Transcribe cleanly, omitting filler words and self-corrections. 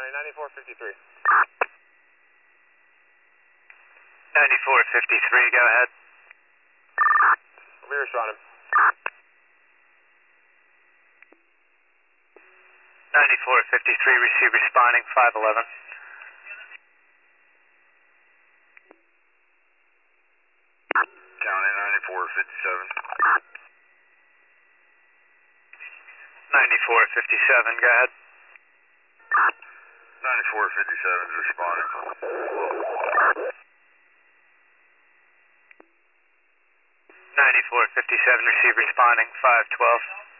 County, 9453. 9453, go ahead. We responded. 9453, receive responding, 511. County 9457. 9457, go ahead. 9457 is responding. 9457, receive responding, 512.